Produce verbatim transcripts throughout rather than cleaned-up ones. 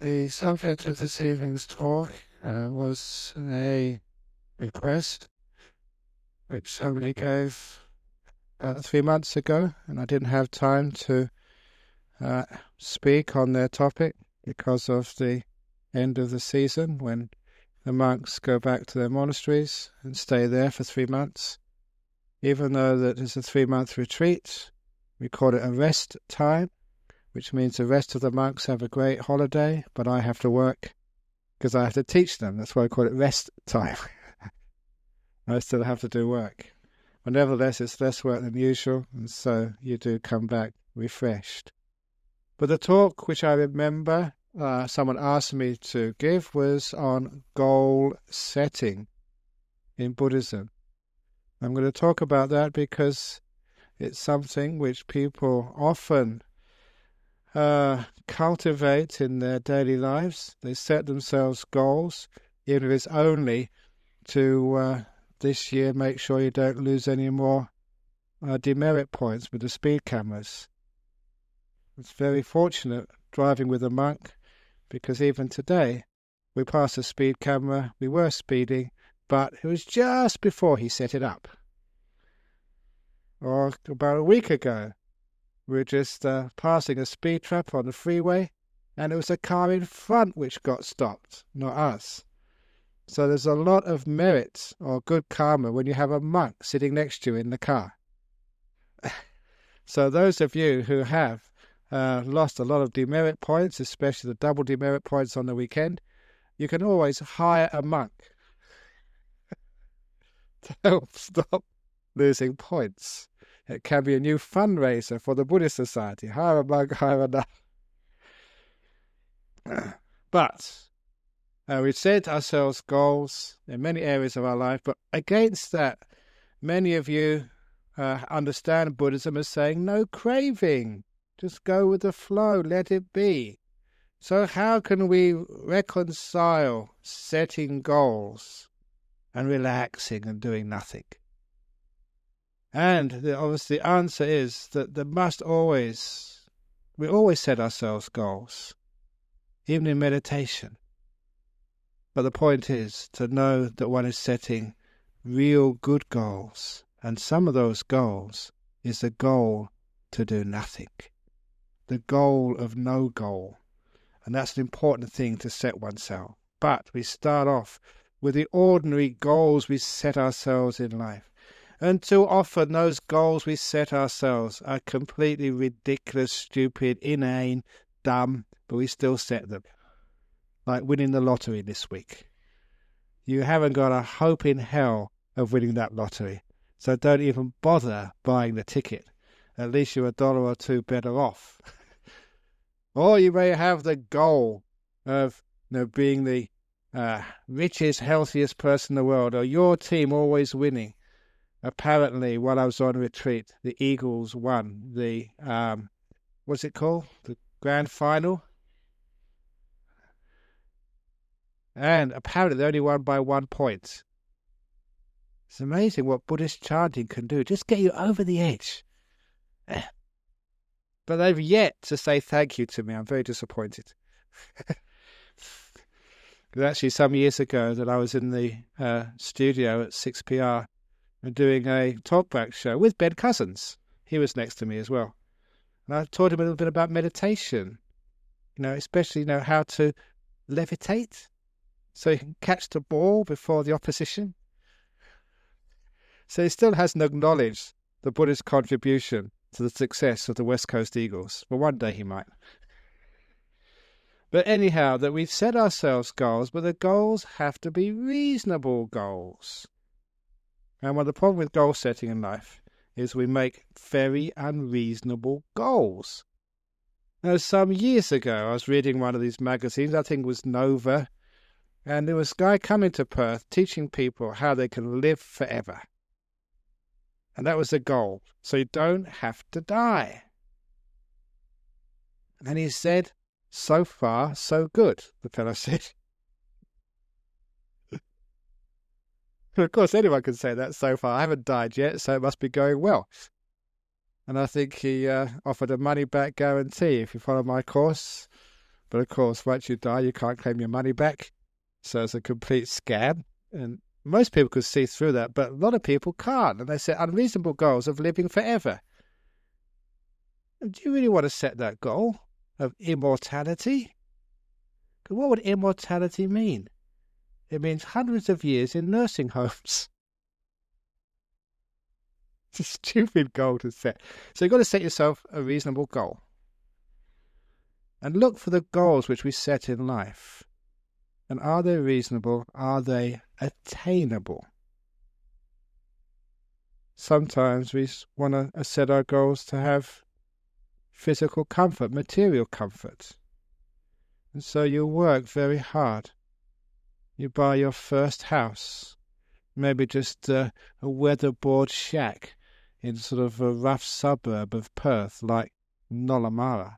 The subject of this evening's talk uh, was a request which somebody gave about three months ago, and I didn't have time to uh, speak on their topic because of the end of the season when the monks go back to their monasteries and stay there for three months. Even though that is a three-month retreat, we call it a rest time, which means the rest of the monks have a great holiday, but I have to work because I have to teach them. That's why I call it rest time. I still have to do work. But nevertheless, it's less work than usual, and so you do come back refreshed. But the talk which I remember uh, someone asked me to give was on goal setting in Buddhism. I'm going to talk about that because it's something which people often uh, cultivate in their daily lives. They set themselves goals, even if it's only to uh, this year make sure you don't lose any more uh, demerit points with the speed cameras. It's very fortunate driving with a monk, because even today we passed a speed camera, we were speeding, but it was just before he set it up. Or about a week ago, we were just uh, passing a speed trap on the freeway, and it was a car in front which got stopped, not us. So there's a lot of merit or good karma when you have a monk sitting next to you in the car. So those of you who have uh, lost a lot of demerit points, especially the double demerit points on the weekend, you can always hire a monk to help stop losing points. It can be a new fundraiser for the Buddhist Society. Hire a monk, hire another. But uh, we set ourselves goals in many areas of our life, but against that, many of you uh, understand Buddhism as saying no craving. Just go with the flow, let it be. So how can we reconcile setting goals and relaxing and doing nothing? And the, obviously the answer is that there must always, we always set ourselves goals, even in meditation. But the point is to know that one is setting real good goals. And some of those goals is the goal to do nothing, the goal of no goal. And that's an important thing to set oneself. But we start off with the ordinary goals we set ourselves in life. And too often those goals we set ourselves are completely ridiculous, stupid, inane, dumb, but we still set them. Like winning the lottery this week. You haven't got a hope in hell of winning that lottery, so don't even bother buying the ticket. At least you're a dollar or two better off. Or you may have the goal of you know, being the uh, richest, healthiest person in the world, or your team always winning. Apparently, while I was on retreat, the Eagles won the, um, what's it called? The grand final? And apparently they only won by one point. It's amazing what Buddhist chanting can do. Just get you over the edge. But they've yet to say thank you to me. I'm very disappointed. Actually, some years ago that I was in the uh, studio at six P R and doing a talkback show with Ben Cousins. He was next to me as well. And I taught him a little bit about meditation. You know, especially, you know, how to levitate so you can catch the ball before the opposition. So he still hasn't acknowledged the Buddhist contribution to the success of the West Coast Eagles. But one day he might. But anyhow, that we've set ourselves goals, but the goals have to be reasonable goals. And well, the problem with goal setting in life is we make very unreasonable goals. Now, some years ago, I was reading one of these magazines, I think it was Nova, and there was a guy coming to Perth teaching people how they can live forever. And that was the goal. So you don't have to die. And he said, so far, so good, the fellow said. Of course, anyone can say that so far. I haven't died yet, so it must be going well. And I think he uh, offered a money-back guarantee. If you follow my course, But of course, once you die, you can't claim your money back. So it's a complete scam. And most people could see through that, but a lot of people can't. And they set unreasonable goals of living forever. And do you really want to set that goal of immortality? Because what would immortality mean? It means hundreds of years in nursing homes. It's a stupid goal to set. So you've got to set yourself a reasonable goal. And look for the goals which we set in life. And are they reasonable? Are they attainable? Sometimes we want to set our goals to have physical comfort, material comfort. And so you work very hard. You buy your first house, maybe just uh, a weatherboard shack in sort of a rough suburb of Perth like Nollamara.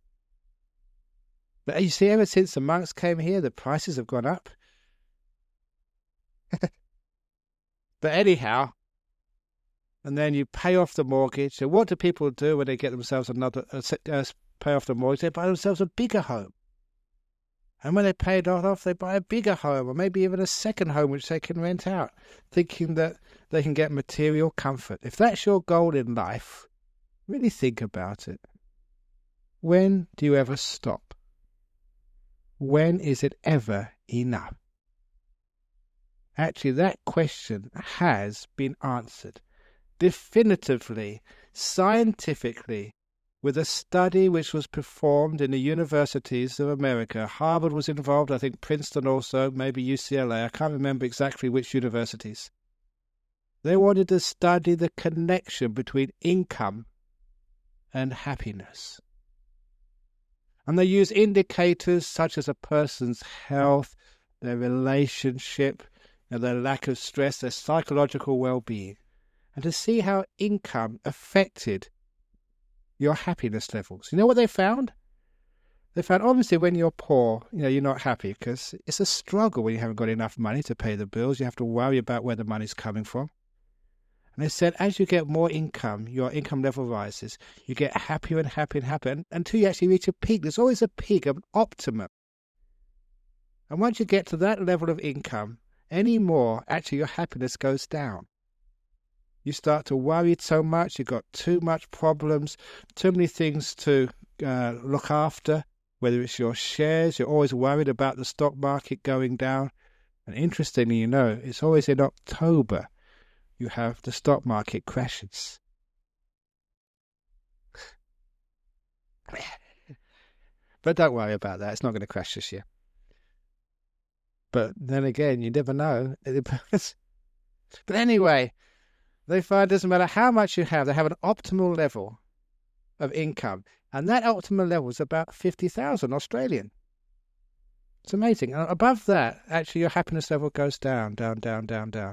But you see, ever since the monks came here, the prices have gone up. But anyhow, and then you pay off the mortgage. And what do people do when they get themselves another, uh, uh, pay off the mortgage? They buy themselves a bigger home. And when they pay it off, they buy a bigger home, or maybe even a second home which they can rent out, thinking that they can get material comfort. If that's your goal in life, really think about it. When do you ever stop? When is it ever enough? Actually, that question has been answered definitively, scientifically, with a study which was performed in the universities of America. Harvard was involved, I think Princeton also, maybe U C L A. I can't remember exactly which universities. They wanted to study the connection between income and happiness. And they use indicators such as a person's health, their relationship, and their lack of stress, their psychological well-being, and to see how income affected your happiness levels. You know what they found? They found, obviously, when you're poor, you know, you're not happy because it's a struggle when you haven't got enough money to pay the bills. You have to worry about where the money's coming from. And they said, as you get more income, your income level rises. You get happier and happier and happier until you actually reach a peak. There's always a peak, an optimum. And once you get to that level of income, any more, actually your happiness goes down. You start to worry so much, you've got too much problems, too many things to uh, look after, whether it's your shares, you're always worried about the stock market going down. And interestingly, you know, it's always in October you have the stock market crashes. But don't worry about that, it's not going to crash this year. But then again, you never know. But anyway, they find it doesn't matter how much you have, they have an optimal level of income. And that optimal level is about fifty thousand Australian. It's amazing. And above that, actually your happiness level goes down, down, down, down, down.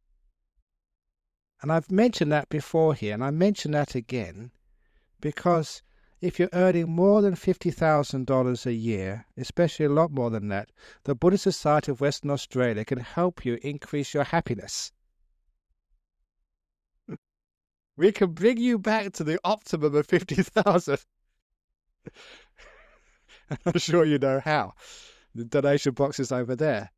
And I've mentioned that before here, and I mention that again, because if you're earning more than fifty thousand dollars a year, especially a lot more than that, the Buddhist Society of Western Australia can help you increase your happiness. We can bring you back to the optimum of fifty thousand. I'm sure you know how. The donation box is over there.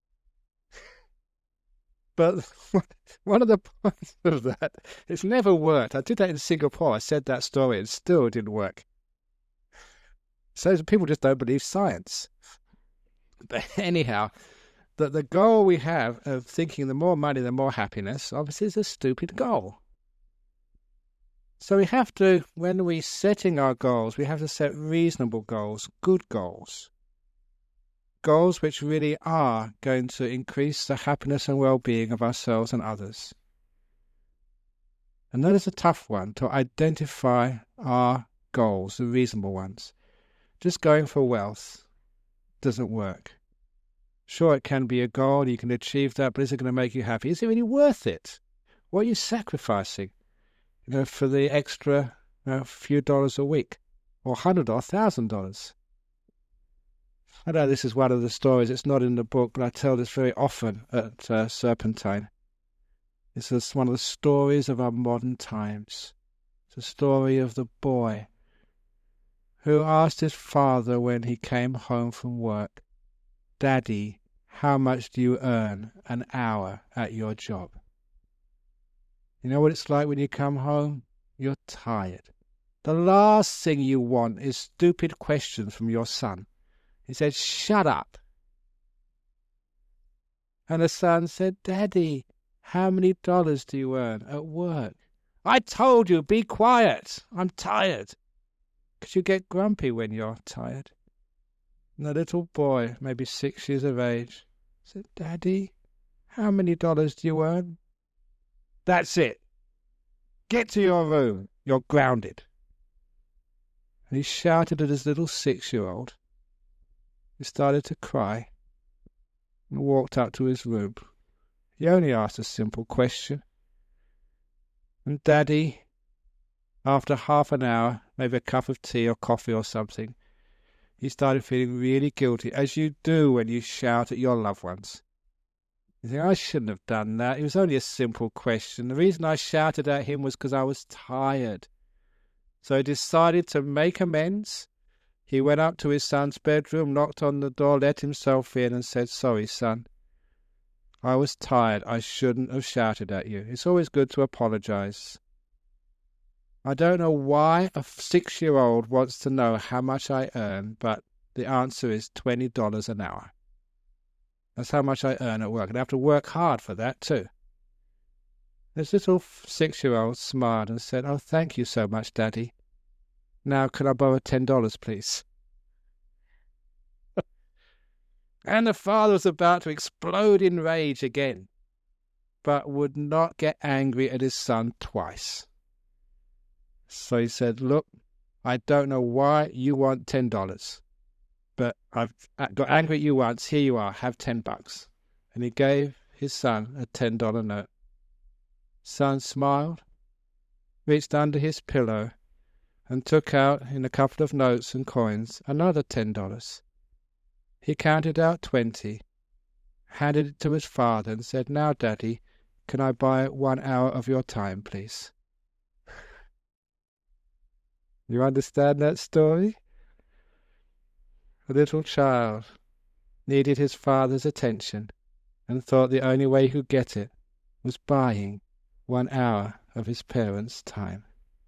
But one of the points of that, it's never worked. I did that in Singapore. I said that story and still didn't work. So people just don't believe science. But anyhow, the, the goal we have of thinking the more money, the more happiness, obviously is a stupid goal. So we have to, when we're setting our goals, we have to set reasonable goals, good goals. Goals which really are going to increase the happiness and well-being of ourselves and others. And that is a tough one, to identify our goals, the reasonable ones. Just going for wealth doesn't work. Sure, it can be a goal, you can achieve that, but is it going to make you happy? Is it really worth it? What are you sacrificing, you know, for the extra you know, few dollars a week, or a hundred or a thousand dollars? I know this is one of the stories, it's not in the book, but I tell this very often at uh, Serpentine. This is one of the stories of our modern times. It's a story of the boy who asked his father when he came home from work, "Daddy, how much do you earn an hour at your job?" You know what it's like when you come home? You're tired. The last thing you want is stupid questions from your son. He said, "Shut up." And the son said, "Daddy, how many dollars do you earn at work?" "I told you, be quiet. I'm tired." Because you get grumpy when you're tired. And the little boy, maybe six years of age, said, "Daddy, how many dollars do you earn?" "That's it. Get to your room. You're grounded." And he shouted at his little six-year-old. He started to cry and walked up to his room. He only asked a simple question. And Daddy, after half an hour, maybe a cup of tea or coffee or something, he started feeling really guilty, as you do when you shout at your loved ones. You think, "I shouldn't have done that. It was only a simple question. The reason I shouted at him was because I was tired." So he decided to make amends. He went up to his son's bedroom, knocked on the door, let himself in and said, "Sorry, son. I was tired. I shouldn't have shouted at you. It's always good to apologize. I don't know why a six-year-old wants to know how much I earn, but the answer is twenty dollars an hour. That's how much I earn at work, and I have to work hard for that too." This little six-year-old smiled and said, "Oh, thank you so much, Daddy. Now, can I borrow ten dollars, please?" And the father was about to explode in rage again, but would not get angry at his son twice. So he said, "Look, I don't know why you want ten dollars, but I've got angry at you once. Here you are. Have ten bucks." And he gave his son a ten dollar note. Son smiled, reached under his pillow, and took out, in a couple of notes and coins, another ten dollars. He counted out twenty, handed it to his father, and said, "Now, Daddy, can I buy one hour of your time, please?" You understand that story? A little child needed his father's attention and thought the only way he could get it was buying one hour of his parents' time.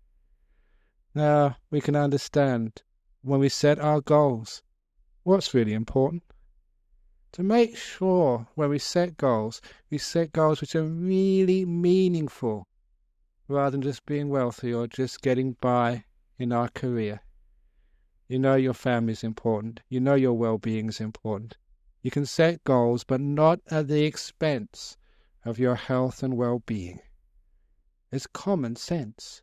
Now we can understand when we set our goals what's really important. To make sure when we set goals, we set goals which are really meaningful rather than just being wealthy or just getting by in our career. You know your family is important. You know your well-being is important. You can set goals, but not at the expense of your health and well-being. It's common sense.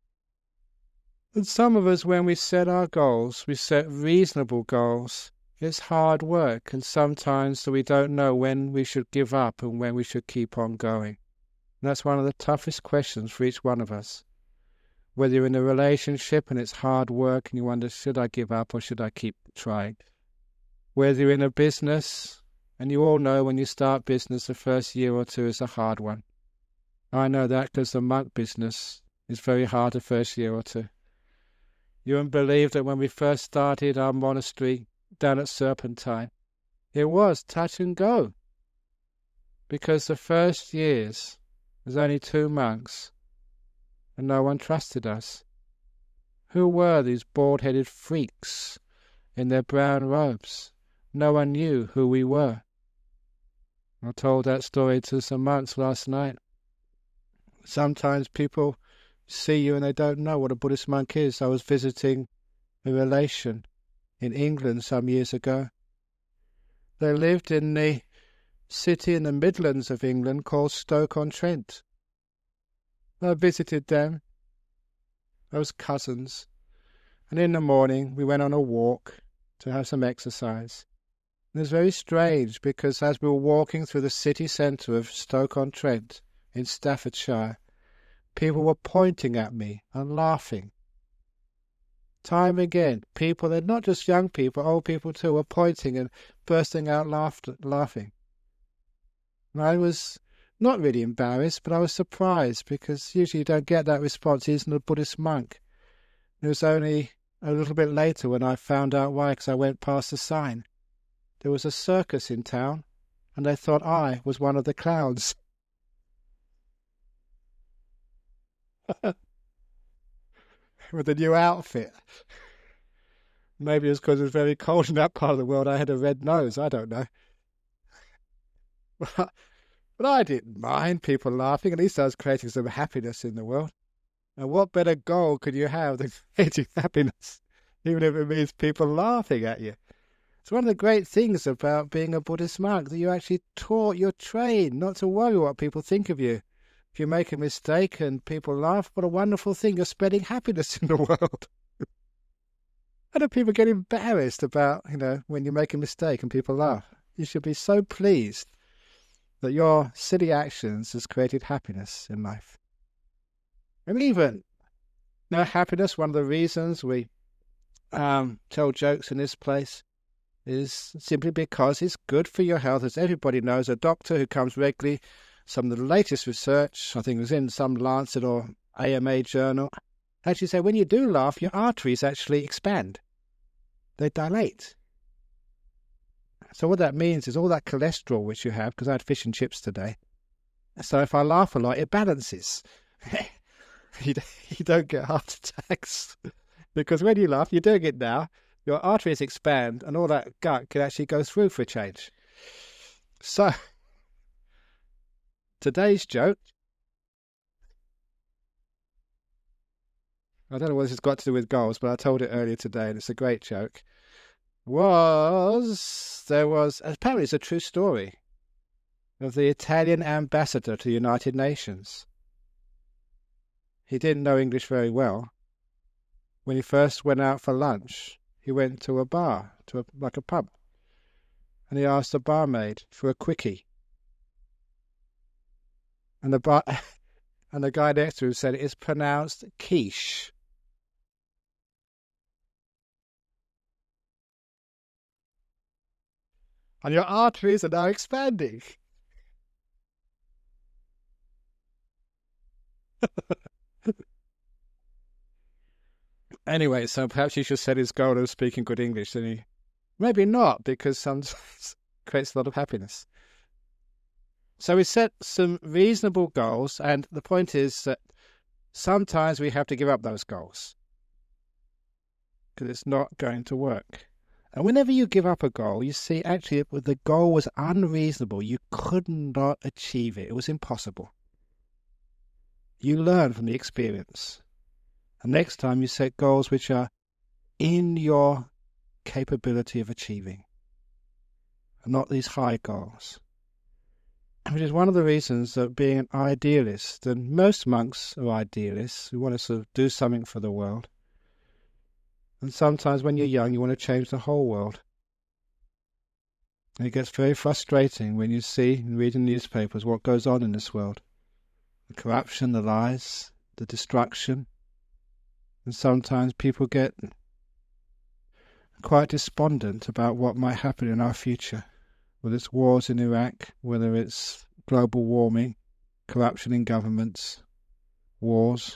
And some of us, when we set our goals, we set reasonable goals. It's hard work, and sometimes we don't know when we should give up and when we should keep on going. And that's one of the toughest questions for each one of us. Whether you're in a relationship and it's hard work and you wonder, should I give up or should I keep trying? Whether you're in a business, and you all know when you start business, the first year or two is a hard one. I know that because the monk business is very hard the first year or two. You wouldn't believe that when we first started our monastery down at Serpentine, it was touch and go. Because the first years, there's only two monks, and no one trusted us. Who were these bald-headed freaks in their brown robes? No one knew who we were. I told that story to some monks last night. Sometimes people see you and they don't know what a Buddhist monk is. I was visiting a relation in England some years ago. They lived in the city in the Midlands of England called Stoke-on-Trent. I visited them, those cousins, and in the morning we went on a walk to have some exercise. And it was very strange because as we were walking through the city centre of Stoke-on-Trent in Staffordshire, people were pointing at me and laughing. Time again, people, they're not just young people, old people too, were pointing and bursting out laughter, laughing. And I was not really embarrassed, but I was surprised because usually you don't get that response. He isn't a Buddhist monk. It was only a little bit later when I found out why, because I went past the sign. There was a circus in town, and they thought I was one of the clowns. With a new outfit. Maybe it's because it was very cold in that part of the world. I had a red nose. I don't know. But I didn't mind people laughing. At least I was creating some happiness in the world. And what better goal could you have than creating happiness, even if it means people laughing at you? It's one of the great things about being a Buddhist monk, that you actually taught, you're trained not to worry what people think of you. If you make a mistake and people laugh, what a wonderful thing. You're spreading happiness in the world. I know people get embarrassed about, you know, when you make a mistake and people laugh. You should be so pleased that your silly actions has created happiness in life. And even, you know, happiness, one of the reasons we um, tell jokes in this place is simply because it's good for your health. As everybody knows, a doctor who comes regularly, some of the latest research, I think it was in some Lancet or A M A journal, actually say when you do laugh, your arteries actually expand. They dilate. So what that means is all that cholesterol which you have, because I had fish and chips today, so if I laugh a lot, it balances. you, you don't get heart attacks. Because when you laugh, you're doing it now, your arteries expand and all that gut can actually go through for a change. So, today's joke, I don't know what this has got to do with goals, but I told it earlier today, and it's a great joke, was, there was, apparently it's a true story, of the Italian ambassador to the United Nations. He didn't know English very well. When he first went out for lunch, he went to a bar, to a, like a pub, and he asked the barmaid for a quickie. And the bar, and the guy next to him said it's pronounced quiche. And your arteries are now expanding. Anyway, so perhaps you should set his goal of speaking good English, and he maybe not, because sometimes it creates a lot of happiness. So we set some reasonable goals, and the point is that sometimes we have to give up those goals because it's not going to work. And whenever you give up a goal, you see actually the goal was unreasonable. You could not achieve it. It was impossible. You learn from the experience. And next time you set goals which are in your capability of achieving, and not these high goals. Which is one of the reasons that being an idealist, and most monks are idealists, who want to sort of do something for the world. And sometimes when you're young, you want to change the whole world. And it gets very frustrating when you see and read in newspapers what goes on in this world. The corruption, the lies, the destruction. And sometimes people get quite despondent about what might happen in our future. Whether it's wars in Iraq, whether it's global warming, corruption in governments, wars,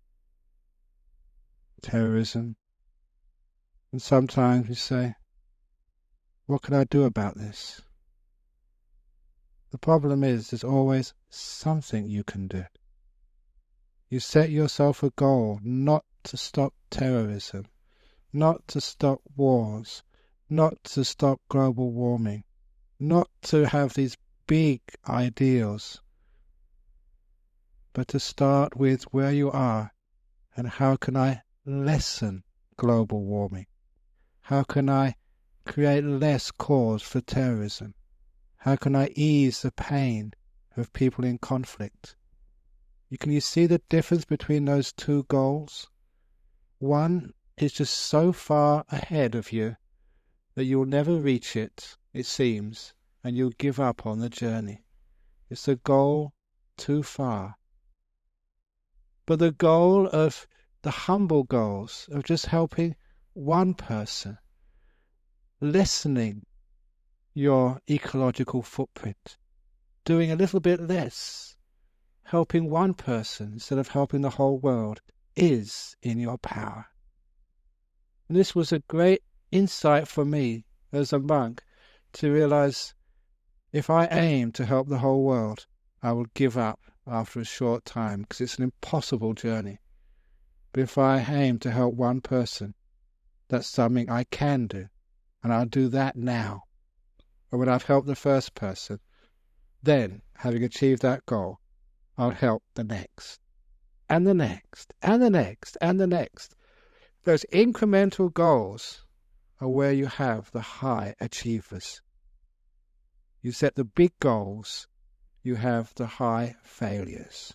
terrorism. And sometimes we say, what can I do about this? The problem is there's always something you can do. You set yourself a goal not to stop terrorism, not to stop wars, not to stop global warming, not to have these big ideals, but to start with where you are and how can I lessen global warming? How can I create less cause for terrorism? How can I ease the pain of people in conflict? You can you see the difference between those two goals? One is just so far ahead of you that you'll never reach it, it seems, and you'll give up on the journey. It's a goal too far. But the goal of the humble goals of just helping one person, lessening your ecological footprint, doing a little bit less, helping one person instead of helping the whole world, is in your power. And this was a great insight for me as a monk to realize if I aim to help the whole world, I will give up after a short time because it's an impossible journey. But if I aim to help one person, that's something I can do, and I'll do that now. Or when I've helped the first person, then, having achieved that goal, I'll help the next, and the next, and the next, and the next. Those incremental goals are where you have the high achievers. You set the big goals, you have the high failures.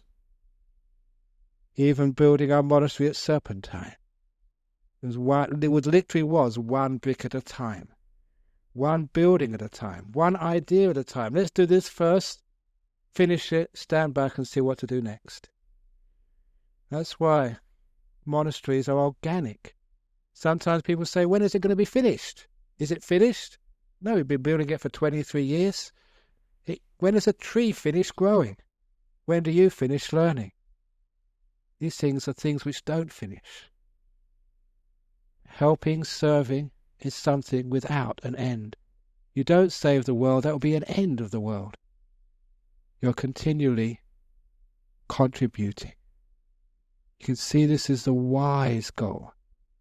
Even building our monastery at Serpentine, it was, one, it was literally was one brick at a time, one building at a time, one idea at a time. Let's do this first, finish it, stand back and see what to do next. That's why monasteries are organic. Sometimes people say, when is it going to be finished? Is it finished? No, we've been building it for twenty-three years. It, when is a tree finished growing? When do you finish learning? These things are things which don't finish. Helping, serving is something without an end. You don't save the world, that will be an end of the world. You're continually contributing. You can see this is the wise goal.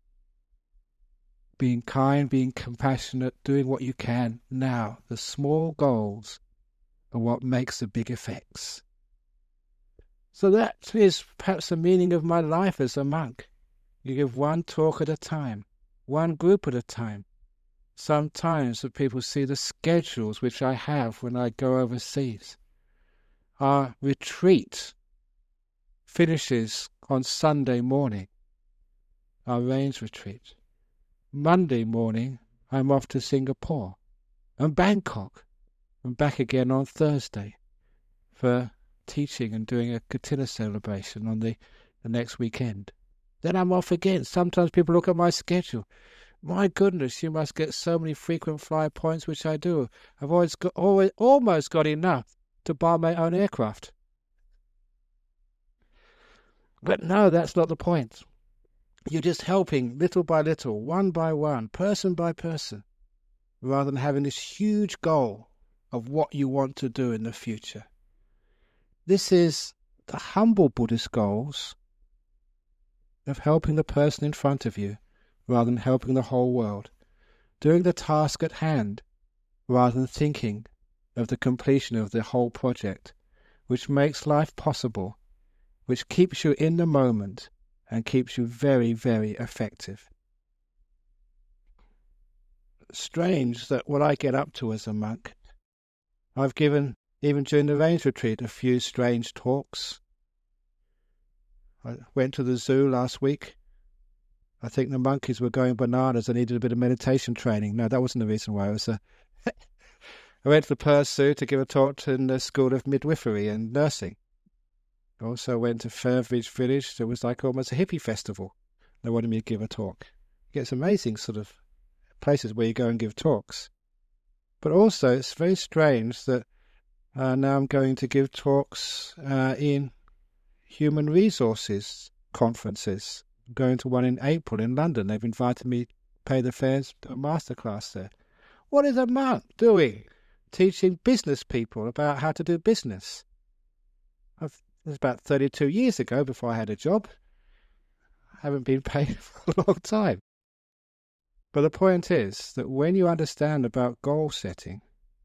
Being kind, being compassionate, doing what you can now. The small goals are what makes the big effects. So that is perhaps the meaning of my life as a monk. You give one talk at a time, one group at a time. Sometimes the people see the schedules which I have when I go overseas. Our retreat finishes on Sunday morning, our range retreat. Monday morning, I'm off to Singapore and Bangkok and back again on Thursday for teaching and doing a Katina celebration on the, the next weekend. Then I'm off again. Sometimes people look at my schedule. My goodness, you must get so many frequent flyer points, which I do. I've always got, always, almost got enough to buy my own aircraft. But no, that's not the point. You're just helping little by little, one by one, person by person, rather than having this huge goal of what you want to do in the future. This is the humble Buddhist goals of helping the person in front of you rather than helping the whole world, doing the task at hand rather than thinking of the completion of the whole project, which makes life possible, which keeps you in the moment and keeps you very, very effective. Strange that what I get up to as a monk, I've given, even during the range retreat, a few strange talks. I went to the zoo last week. I think the monkeys were going bananas. I needed a bit of meditation training. No, that wasn't the reason why. I was. Uh, I went to the Perth Zoo to give a talk in the School of Midwifery and Nursing. I also went to Fairbridge Village. There was like almost a hippie festival. They wanted me to give a talk. It's amazing sort of places where you go and give talks. But also, it's very strange that uh, now I'm going to give talks uh, in human resources conferences. I'm going to one in April in London. They've invited me to pay the fares to a masterclass there. What is a monk doing? Teaching business people about how to do business. I've, it was about thirty-two years ago before I had a job. I haven't been paid for a long time. But the point is that when you understand about goal setting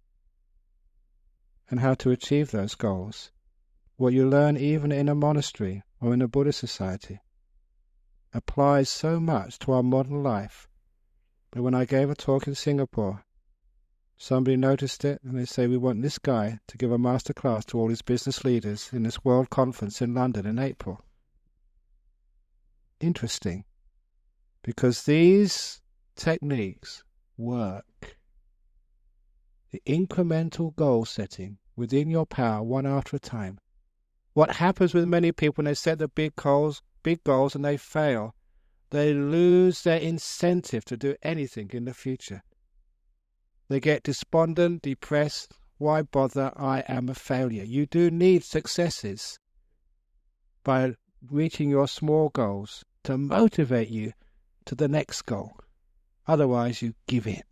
and how to achieve those goals, what you learn even in a monastery or in a Buddhist society applies so much to our modern life. But when I gave a talk in Singapore, somebody noticed it and they say, we want this guy to give a master class to all his business leaders in this world conference in London in April. Interesting, because these techniques work. The incremental goal setting within your power, one after a time. What happens with many people when they set the big goals, big goals and they fail, they lose their incentive to do anything in the future. They get despondent, depressed. Why bother? I am a failure. You do need successes by reaching your small goals to motivate you to the next goal. Otherwise, you give in.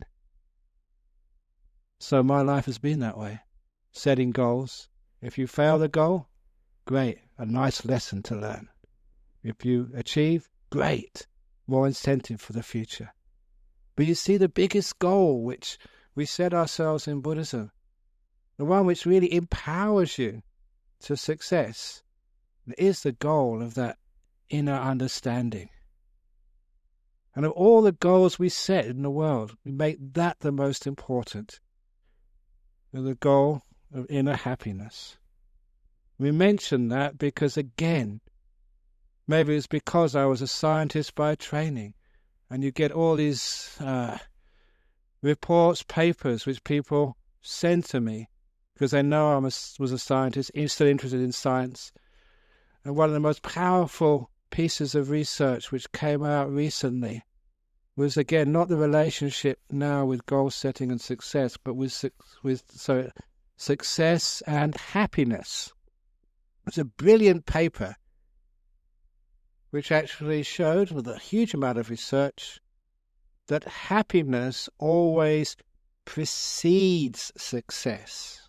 So my life has been that way. Setting goals. If you fail the goal, great, a nice lesson to learn. If you achieve, great, more incentive for the future. But you see, the biggest goal which we set ourselves in Buddhism, the one which really empowers you to success, is the goal of that inner understanding. And of all the goals we set in the world, we make that the most important. The goal of inner happiness. We mention that because, again, maybe it's because I was a scientist by training, and you get all these uh, reports, papers, which people send to me because they know I was a scientist, still interested in science. And one of the most powerful pieces of research which came out recently was, again, not the relationship now with goal setting and success, but with with so success and happiness. It's a brilliant paper which actually showed, with a huge amount of research, that happiness always precedes success,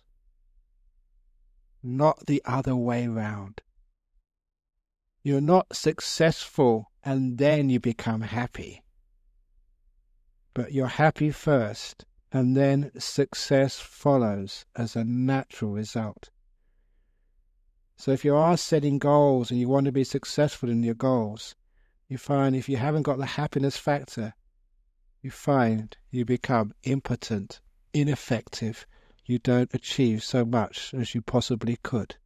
not the other way round. You're not successful and then you become happy. But you're happy first, and then success follows as a natural result. So if you are setting goals and you want to be successful in your goals, you find if you haven't got the happiness factor, you find you become impotent, ineffective. You don't achieve so much as you possibly could.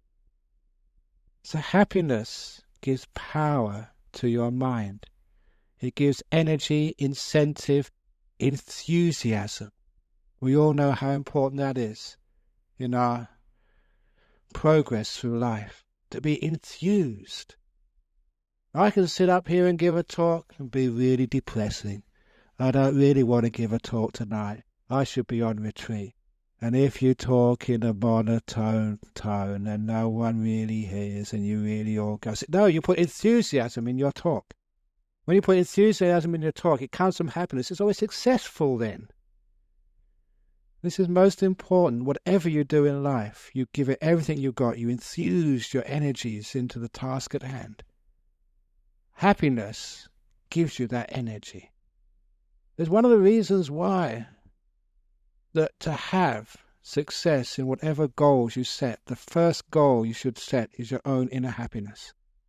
So happiness gives power to your mind. It gives energy, incentive, enthusiasm. We all know how important that is in our progress through life, to be enthused. I can sit up here and give a talk and be really depressing. I don't really want to give a talk tonight. I should be on retreat. And if you talk in a monotone tone and no one really hears and you really all go... No, you put enthusiasm in your talk. When you put enthusiasm in your talk, it comes from happiness. It's always successful then. This is most important. Whatever you do in life, you give it everything you've got. You infuse your energies into the task at hand. Happiness gives you that energy. It's one of the reasons why that to have success in whatever goals you set, the first goal you should set is your own inner happiness.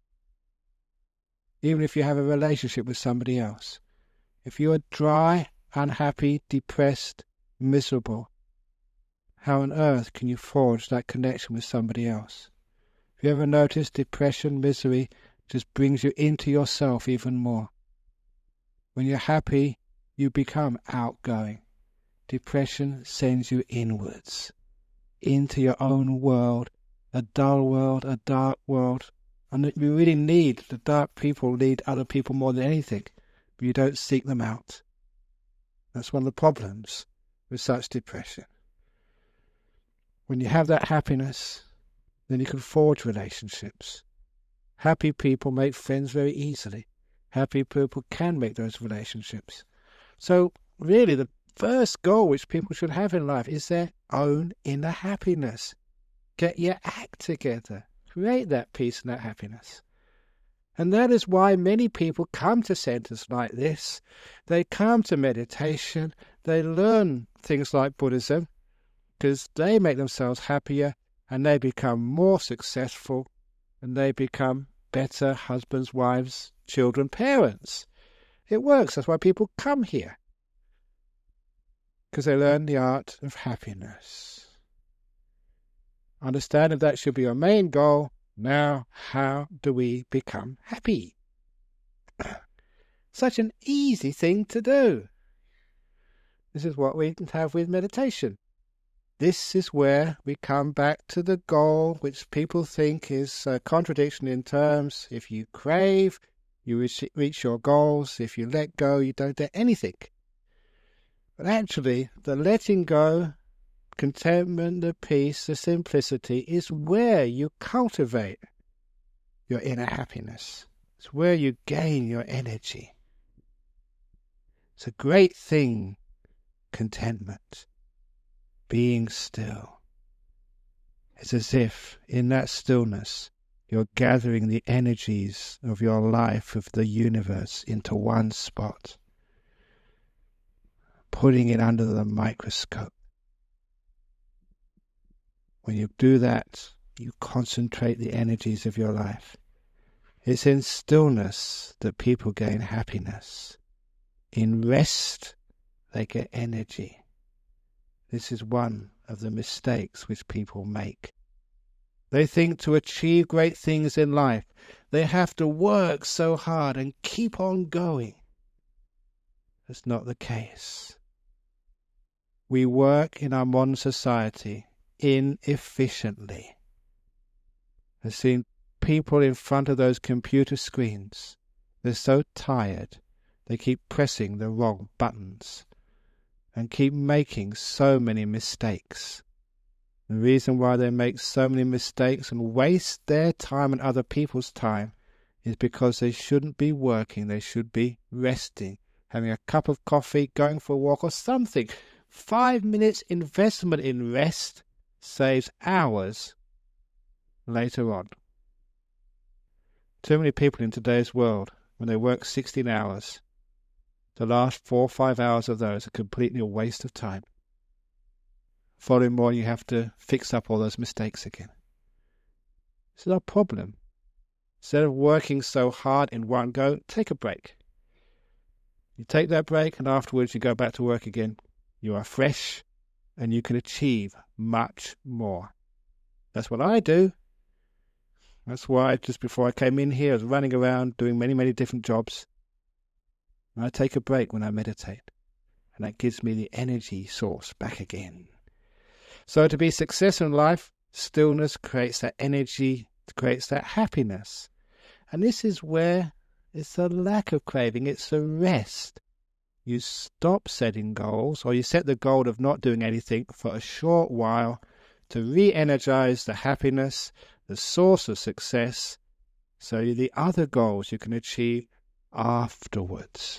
Even if you have a relationship with somebody else. If you are dry, unhappy, depressed, miserable, how on earth can you forge that connection with somebody else? Have you ever noticed depression, misery just brings you into yourself even more? When you're happy, you become outgoing. Depression sends you inwards, into your own world, a dull world, a dark world. And we really need, the dark people need other people more than anything, but you don't seek them out. That's one of the problems with such depression. When you have that happiness, then you can forge relationships. Happy people make friends very easily. Happy people can make those relationships. So really the first goal which people should have in life is their own inner happiness. Get your act together. Create that peace and that happiness. And that is why many people come to centers like this. They come to meditation. They learn things like Buddhism because they make themselves happier and they become more successful and they become better husbands, wives, children, parents. It works. That's why people come here. Because they learn the art of happiness. Understand if that should be our main goal. Now, how do we become happy? Such an easy thing to do. This is what we have with meditation. This is where we come back to the goal, which people think is a contradiction in terms. If you crave, you reach, reach your goals. If you let go, you don't get anything. But actually, the letting go, contentment, the peace, the simplicity is where you cultivate your inner happiness. It's where you gain your energy. It's a great thing, contentment, being still. It's as if in that stillness you're gathering the energies of your life, of the universe, into one spot, putting it under the microscope. When you do that, you concentrate the energies of your life. It's in stillness that people gain happiness. In rest, they get energy. This is one of the mistakes which people make. They think to achieve great things in life, they have to work so hard and keep on going. That's not the case. We work in our modern society inefficiently. I've seen people in front of those computer screens. They're so tired, they keep pressing the wrong buttons and keep making so many mistakes. The reason why they make so many mistakes and waste their time and other people's time is because they shouldn't be working, they should be resting, having a cup of coffee, going for a walk or something. Five minutes investment in rest saves hours later on. Too many people in today's world, when they work sixteen hours, the last four or five hours of those are completely a waste of time. Following more, you have to fix up all those mistakes again. This is our problem. Instead of working so hard in one go, take a break. You take that break and afterwards you go back to work again. You are fresh and you can achieve much more. That's what I do. That's why just before I came in here, I was running around doing many, many different jobs. And I take a break when I meditate. And that gives me the energy source back again. So to be successful in life, stillness creates that energy, creates that happiness. And this is where it's a lack of craving, it's a rest. You stop setting goals, or you set the goal of not doing anything for a short while to re-energize the happiness, the source of success, so the other goals you can achieve afterwards.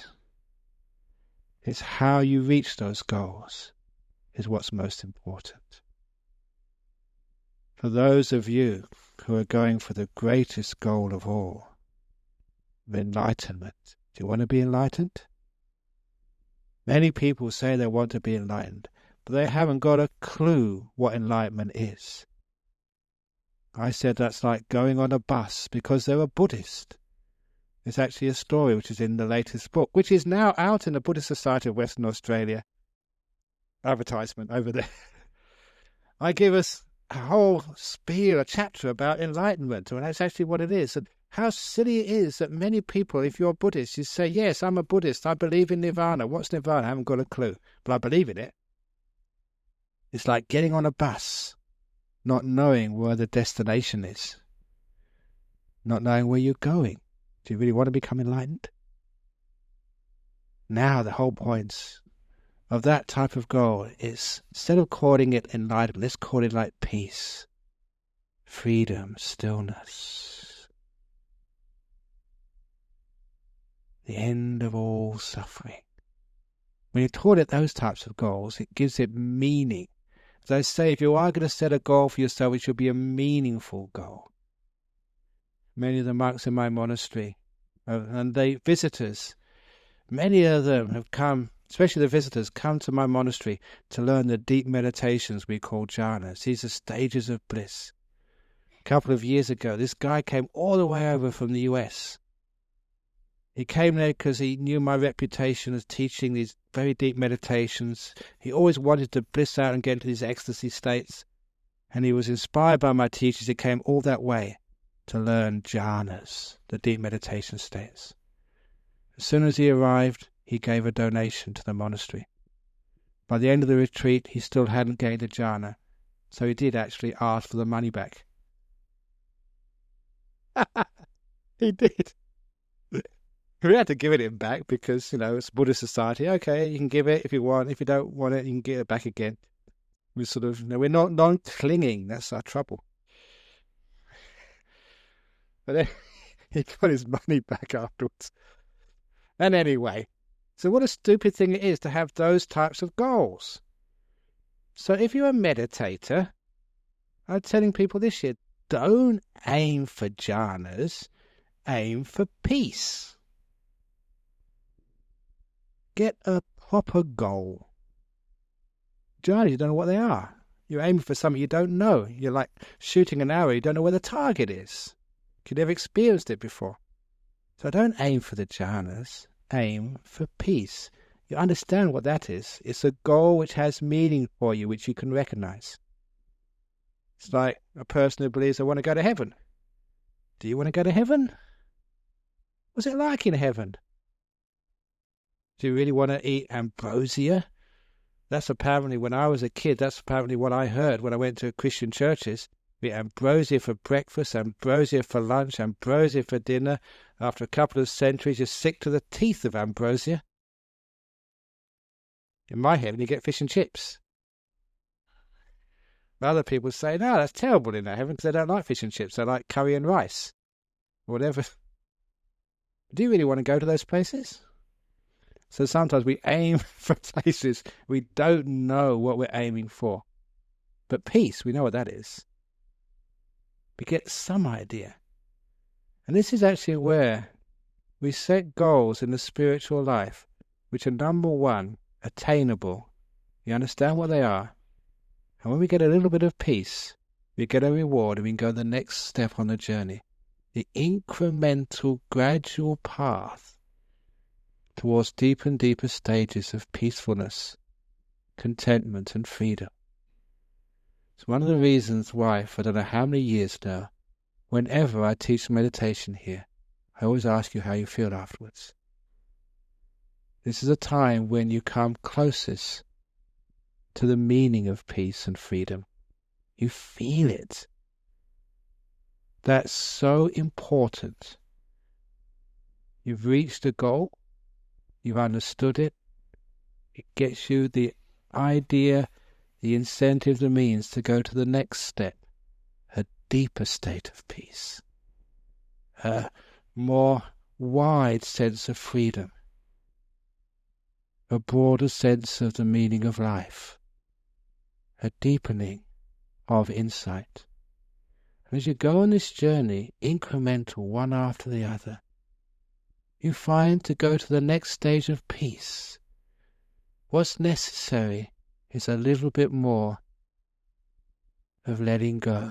It's how you reach those goals is what's most important. For those of you who are going for the greatest goal of all, of enlightenment, do you want to be enlightened? Many people say they want to be enlightened, but they haven't got a clue what enlightenment is. I said that's like going on a bus because they're a Buddhist. It's actually a story which is in the latest book, which is now out in the Buddhist Society of Western Australia. Advertisement over there. I give us a whole spiel, a chapter about enlightenment, and that's actually what it is. And how silly it is that many people, if you're Buddhist, you say, yes, I'm a Buddhist, I believe in Nirvana. What's Nirvana? I haven't got a clue, but I believe in it. It's like getting on a bus, not knowing where the destination is, not knowing where you're going. Do you really want to become enlightened? Now the whole point of that type of goal is, instead of calling it enlightenment, let's call it like peace, freedom, stillness, the end of all suffering. When you call it those types of goals, it gives it meaning. As I say, if you are going to set a goal for yourself, it should be a meaningful goal. Many of the monks in my monastery, uh, and they visitors, many of them have come, especially the visitors, come to my monastery to learn the deep meditations we call jhanas. These are stages of bliss. A couple of years ago, this guy came all the way over from the U S. He came there because he knew my reputation as teaching these very deep meditations. He always wanted to bliss out and get into these ecstasy states. And he was inspired by my teachings. He came all that way to learn jhanas, the deep meditation states. As soon as he arrived, he gave a donation to the monastery. By the end of the retreat, he still hadn't gained a jhana, so he did actually ask for the money back. He did. We had to give it him back because, you know, it's Buddhist society. Okay, you can give it if you want. If you don't want it, you can get it back again. We sort of, you know, we're not non-clinging. That's our trouble. But then he got his money back afterwards. And anyway, So what a stupid thing it is to have those types of goals. So if you're a meditator, I'm telling people this year, don't aim for jhanas, aim for peace. Get a proper goal. Jhanas, you don't know what they are. You're aiming for something you don't know. You're like shooting an arrow, you don't know where the target is. You've never experienced it before. So don't aim for the jhanas, aim for peace. You understand what that is. It's a goal which has meaning for you, which you can recognize. It's like a person who believes they want to go to heaven. Do you want to go to heaven? What's it like in heaven? Do you really want to eat ambrosia? That's apparently, when I was a kid, that's apparently what I heard when I went to Christian churches. We had ambrosia for breakfast, ambrosia for lunch, ambrosia for dinner. After a couple of centuries, you're sick to the teeth of ambrosia. In my heaven, you get fish and chips. Other people say, no, that's terrible in that heaven because they don't like fish and chips. They like curry and rice. Whatever. Do you really want to go to those places? So sometimes we aim for places we don't know what we're aiming for. But peace, we know what that is. We get some idea. And this is actually where we set goals in the spiritual life, which are, number one, attainable. You understand what they are. And when we get a little bit of peace, we get a reward and we can go the next step on the journey. The incremental, gradual path towards deeper and deeper stages of peacefulness, contentment and freedom. It's one of the reasons why, for I don't know how many years now, whenever I teach meditation here, I always ask you how you feel afterwards. This is a time when you come closest to the meaning of peace and freedom. You feel it. That's so important. You've reached a goal. You've understood it. It gets you the idea, the incentive, the means to go to the next step, a deeper state of peace, a more wide sense of freedom, a broader sense of the meaning of life, a deepening of insight. And as you go on this journey, incremental, one after the other, you find to go to the next stage of peace, what's necessary is a little bit more of letting go,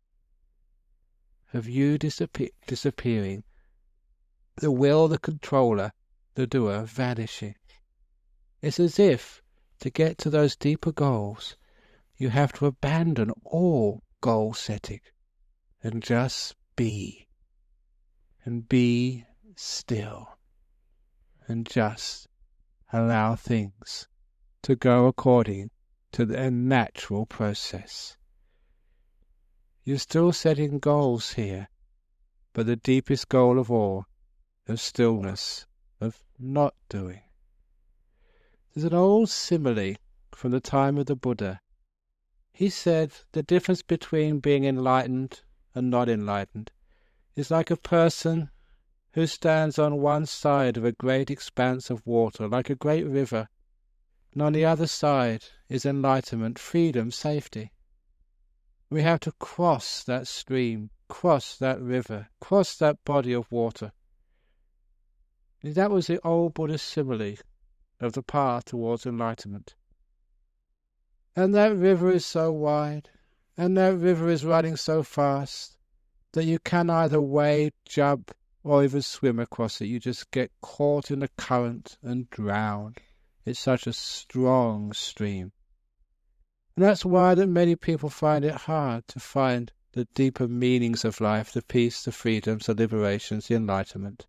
of you disappear, disappearing, the will, the controller, the doer vanishing. It's as if to get to those deeper goals, you have to abandon all goal setting and just be, and be still, and just allow things to go according to their natural process. You're still setting goals here, but the deepest goal of all, of stillness, of not doing. There's an old simile from the time of the Buddha. He said the difference between being enlightened and not enlightened is like a person who stands on one side of a great expanse of water, like a great river, and on the other side is enlightenment, freedom, safety. We have to cross that stream, cross that river, cross that body of water. And that was the old Buddhist simile of the path towards enlightenment. And that river is so wide, and that river is running so fast, that you can either wade, jump, or even swim across it. You just get caught in the current and drown. It's such a strong stream. And that's why that many people find it hard to find the deeper meanings of life, the peace, the freedoms, the liberations, the enlightenment.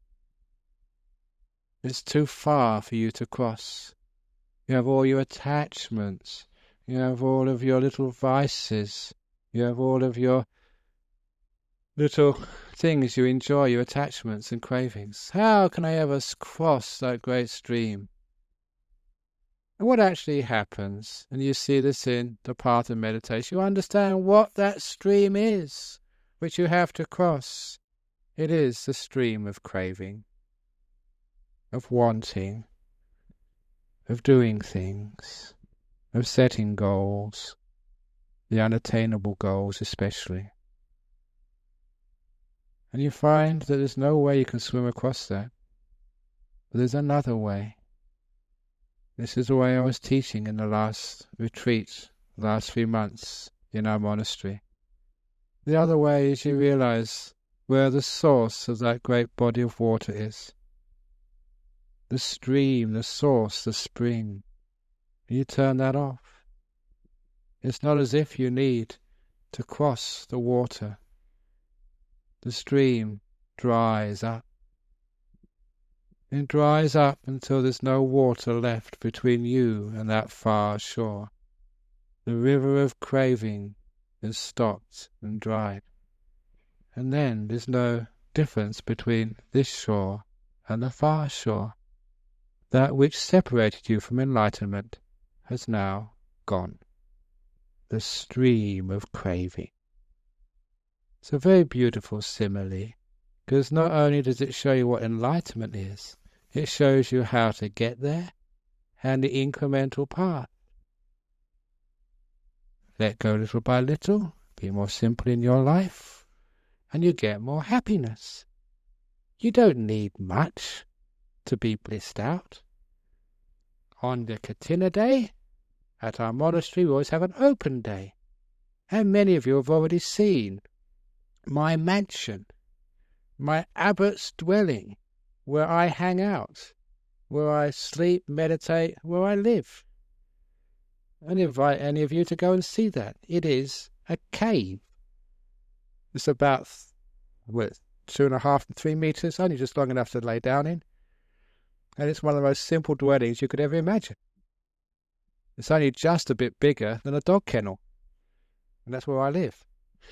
It's too far for you to cross. You have all your attachments. You have all of your little vices. You have all of your little things you enjoy, your attachments and cravings. How can I ever cross that great stream? And what actually happens, and you see this in the path of meditation, you understand what that stream is, which you have to cross. It is the stream of craving, of wanting, of doing things, of setting goals, the unattainable goals especially. And you find that there's no way you can swim across that. But there's another way. This is the way I was teaching in the last retreat, the last few months in our monastery. The other way is you realize where the source of that great body of water is. The stream, the source, the spring. You turn that off. It's not as if you need to cross the water. The stream dries up. It dries up until there's no water left between you and that far shore. The river of craving is stopped and dried. And then there's no difference between this shore and the far shore. That which separated you from enlightenment has now gone. The stream of craving. It's a very beautiful simile, because not only does it show you what enlightenment is, it shows you how to get there and the incremental path. Let go little by little, be more simple in your life, and you get more happiness. You don't need much to be blissed out. On the Katina day, at our monastery, we always have an open day. And many of you have already seen my mansion, my abbot's dwelling, where I hang out, where I sleep, meditate, where I live. And invite any of you to go and see that. It is a cave. It's about what, two and a half and three meters, only just long enough to lay down in. And it's one of the most simple dwellings you could ever imagine. It's only just a bit bigger than a dog kennel. And that's where I live.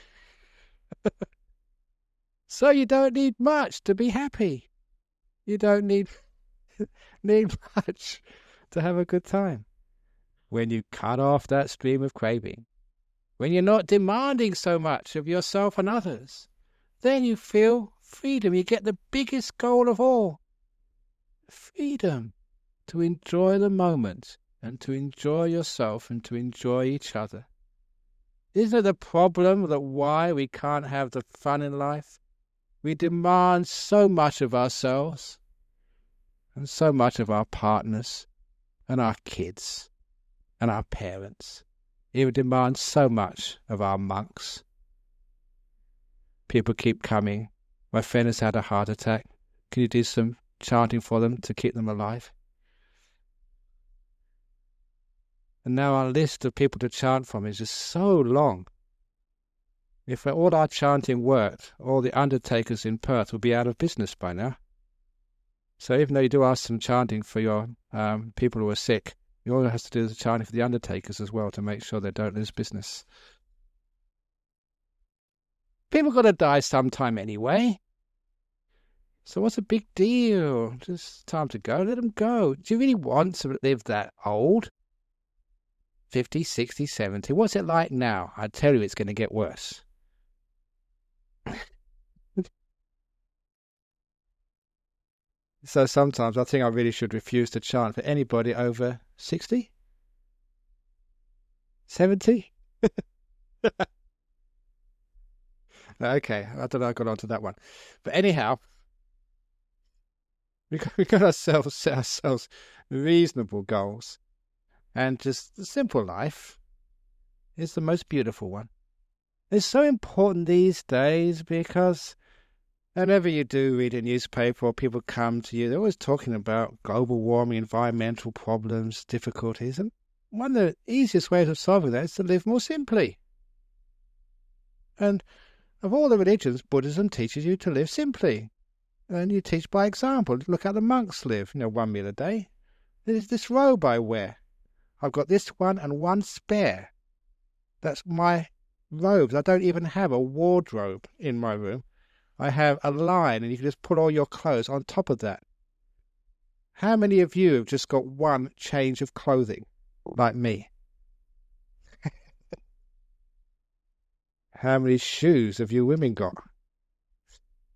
So you don't need much to be happy. You don't need, need much to have a good time. When you cut off that stream of craving, when you're not demanding so much of yourself and others, then you feel freedom. You get the biggest goal of all. Freedom to enjoy the moment and to enjoy yourself and to enjoy each other. Isn't it the problem that why we can't have the fun in life? We demand so much of ourselves and so much of our partners and our kids and our parents. It demands so much of our monks. People keep coming. My friend has had a heart attack. Can you do some chanting for them to keep them alive? And now our list of people to chant from is just so long. If all our chanting worked, all the undertakers in Perth would be out of business by now. So even though you do ask some chanting for your um, people who are sick, you also have to do the chanting for the undertakers as well to make sure they don't lose business. People got to die sometime anyway. So what's a big deal? Just time to go. Let them go. Do you really want to live that old? fifty, sixty, seventy. What's it like now? I tell you, it's going to get worse. So sometimes I think I really should refuse to chant for anybody over sixty? seventy? Okay, I don't know, I got onto that one. But anyhow, we got, we got ourselves, set ourselves reasonable goals. And just the simple life is the most beautiful one. It's so important these days because whenever you do read a newspaper or people come to you, they're always talking about global warming, environmental problems, difficulties. And one of the easiest ways of solving that is to live more simply. And of all the religions, Buddhism teaches you to live simply. And you teach by example. Look how the monks live, you know, one meal a day. There's this robe I wear. I've got this one and one spare. That's my robes. I don't even have a wardrobe in my room. I have a line and you can just put all your clothes on top of that. How many of you have just got one change of clothing like me? How many shoes have you women got?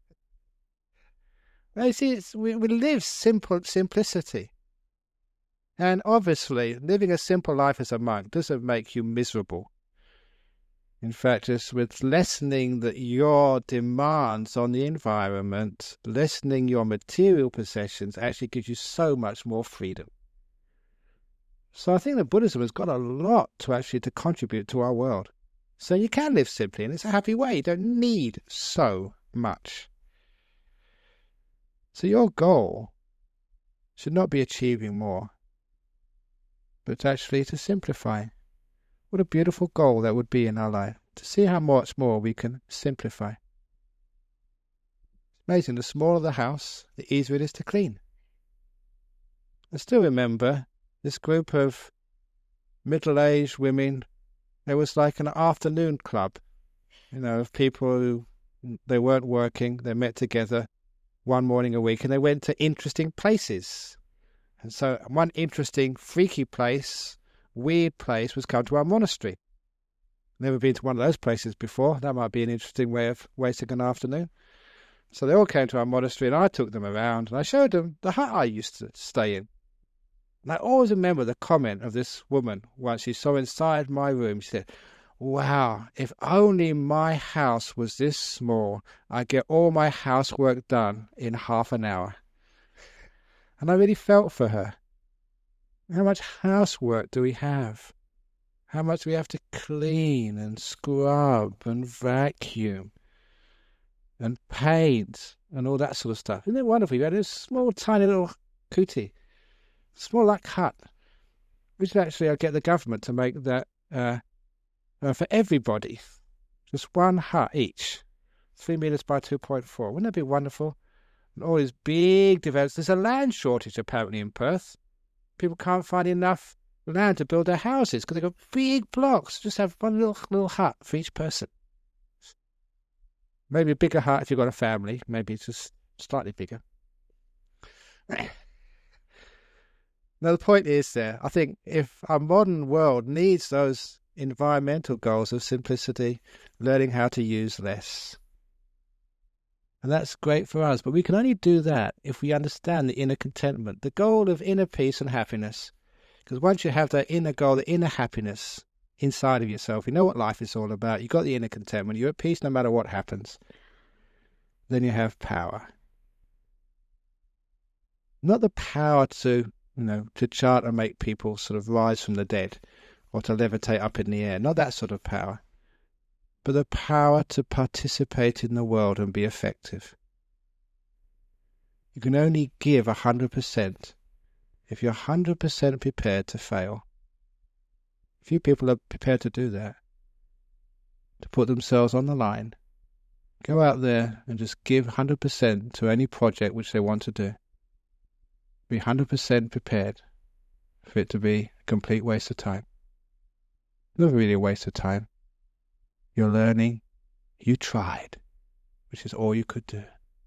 Now, you see, it's, we, we live simple simplicity. And obviously, living a simple life as a monk doesn't make you miserable. In fact, it's with lessening the, your demands on the environment, lessening your material possessions actually gives you so much more freedom. So I think that Buddhism has got a lot to actually to contribute to our world. So you can live simply, and it's a happy way. You don't need so much. So your goal should not be achieving more, but actually to simplify. What a beautiful goal that would be in our life, to see how much more we can simplify. It's amazing, the smaller the house, the easier it is to clean. I still remember this group of middle-aged women. It was like an afternoon club, you know, of people who, they weren't working, they met together one morning a week, and they went to interesting places. And so one interesting, freaky place, weird place was come to our monastery. Never been to one of those places before. That might be an interesting way of wasting an afternoon. So they all came to our monastery, and I took them around, and I showed them the hut I used to stay in. And I always remember the comment of this woman once she saw inside my room. She said, "Wow, if only my house was this small, I'd get all my housework done in half an hour." And I really felt for her. How much housework do we have? How much we have to clean and scrub and vacuum and paint and all that sort of stuff. Isn't it wonderful? You had this small, tiny little kuti, small like hut. We should actually uh, get the government to make that uh, uh, for everybody. Just one hut each. Three metres by two point four. Wouldn't that be wonderful? And all these big developments. There's a land shortage apparently in Perth. People can't find enough land to build their houses because they've got big blocks. Just have one little little hut for each person. Maybe a bigger hut if you've got a family. Maybe it's just slightly bigger. Now, the point is there, I think if our modern world needs those environmental goals of simplicity, learning how to use less. And that's great for us. But we can only do that if we understand the inner contentment, the goal of inner peace and happiness. Because once you have that inner goal, the inner happiness inside of yourself, you know what life is all about. You've got the inner contentment. You're at peace no matter what happens. Then you have power. Not the power to, you know, to chant and make people sort of rise from the dead or to levitate up in the air. Not that sort of power. But the power to participate in the world and be effective. You can only give one hundred percent if you're one hundred percent prepared to fail. Few people are prepared to do that, to put themselves on the line, go out there and just give one hundred percent to any project which they want to do. Be one hundred percent prepared for it to be a complete waste of time. Not really a waste of time. You're learning, you tried, which is all you could do.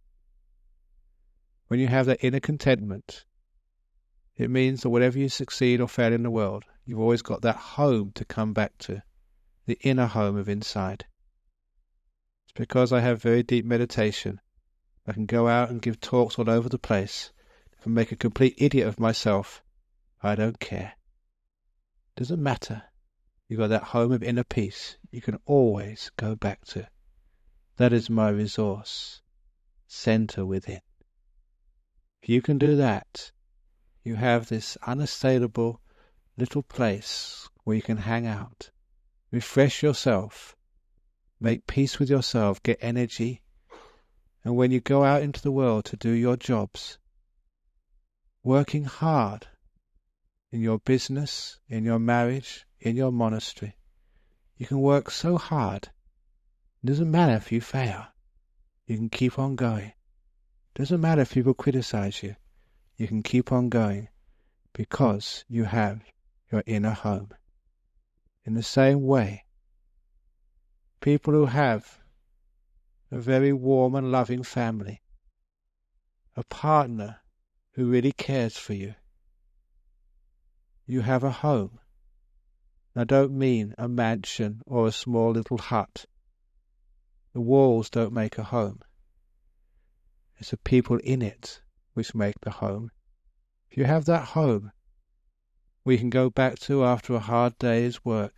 When you have that inner contentment, it means that whatever you succeed or fail in the world, you've always got that home to come back to, the inner home of inside. It's because I have very deep meditation. I can go out and give talks all over the place. If I make a complete idiot of myself, I don't care. It doesn't matter. You've got that home of inner peace you can always go back to. That is my resource. Center within. If you can do that, you have this unassailable little place where you can hang out, refresh yourself, make peace with yourself, get energy, and when you go out into the world to do your jobs, working hard in your business, in your marriage, in your monastery, you can work so hard. It doesn't matter if you fail. You can keep on going. It doesn't matter if people criticize you. You can keep on going because you have your inner home. In the same way, people who have a very warm and loving family, a partner who really cares for you, you have a home. I don't mean a mansion or a small little hut. The walls don't make a home. It's the people in it which make the home. If you have that home, we can go back to after a hard day's work.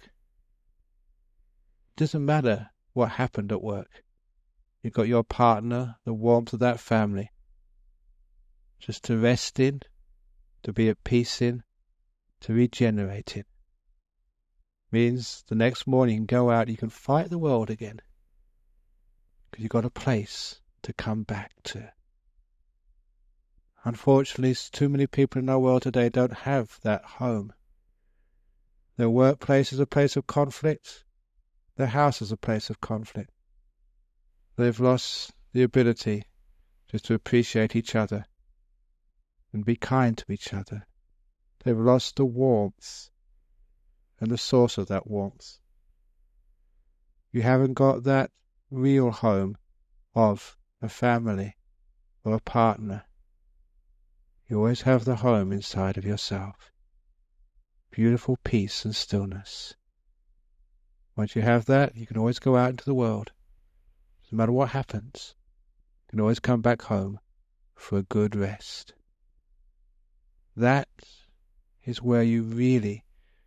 It doesn't matter what happened at work. You've got your partner, the warmth of that family, just to rest in, to be at peace in, to regenerate in. Means the next morning you can go out, you can fight the world again, because you've got a place to come back to. Unfortunately, too many people in our world today don't have that home. Their workplace is a place of conflict. Their house is a place of conflict. They've lost the ability just to appreciate each other and be kind to each other. They've lost the warmth and the source of that warmth. You haven't got that real home of a family or a partner. You always have the home inside of yourself. Beautiful peace and stillness. Once you have that, you can always go out into the world. No matter what happens, you can always come back home for a good rest. That is where you really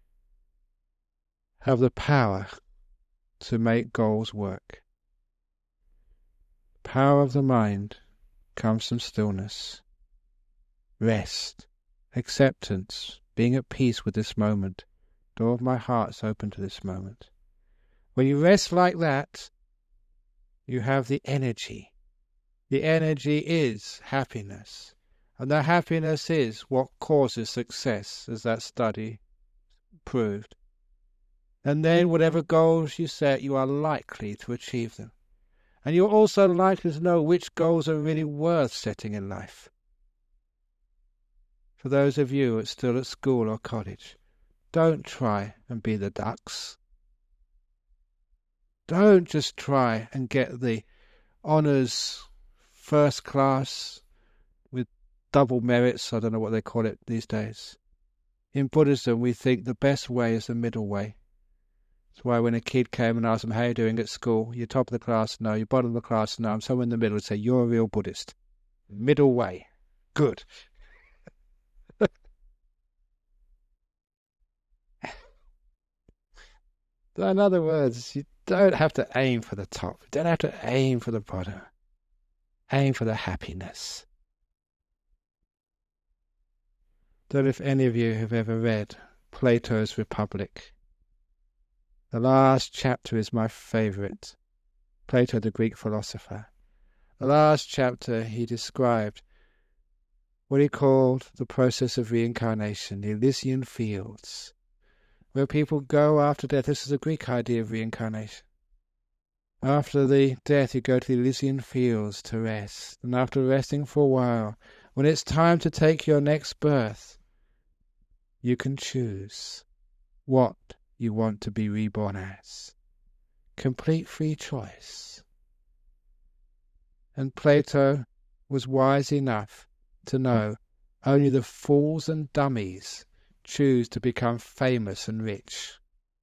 have the power to make goals work. The power of the mind comes from stillness, rest, acceptance, being at peace with this moment. The door of my heart's open to this moment. When you rest like that, you have the energy. The energy is happiness. And that happiness is what causes success, as that study proved. And then whatever goals you set, you are likely to achieve them. And you're also likely to know which goals are really worth setting in life. For those of you who are still at school or college, don't try and be the ducks. Don't just try and get the honours first class with double merits. I don't know what they call it these days. In Buddhism, we think the best way is the middle way. That's why when a kid came and asked them, how are you doing at school? You're top of the class? No. You're bottom of the class? No. I'm somewhere in the middle. And say, you're a real Buddhist. Middle way. Good. In other words, you don't have to aim for the top. You don't have to aim for the bottom. Aim for the happiness. Don't know if any of you have ever read Plato's Republic. The last chapter is my favourite. Plato, the Greek philosopher. The last chapter he described what he called the process of reincarnation, the Elysian fields, where people go after death. This is a Greek idea of reincarnation. After the death, you go to the Elysian fields to rest. And after resting for a while, when it's time to take your next birth, you can choose what you want to be reborn as. Complete free choice. And Plato was wise enough to know only the fools and dummies choose to become famous and rich.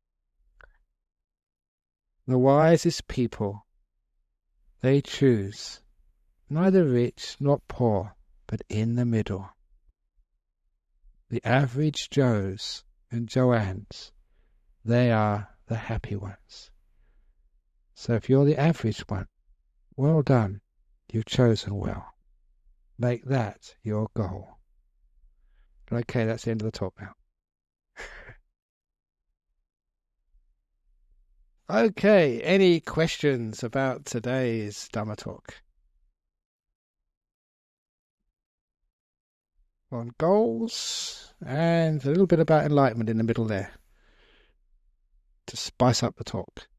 The wisest people, they choose neither rich nor poor, but in the middle. The average Joes and Joannes, they are the happy ones. So if you're the average one, well done, you've chosen well. Make that your goal. Okay, that's the end of the talk now. Okay, any questions about today's Dhamma talk? On goals, and a little bit about enlightenment in the middle there, to spice up the talk.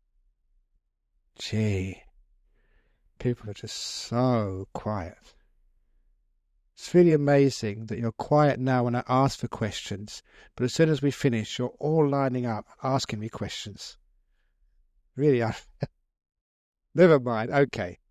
Gee, people are just so quiet. It's really amazing that you're quiet now when I ask for questions, but as soon as we finish, you're all lining up, asking me questions. Really, I... Never mind. Okay.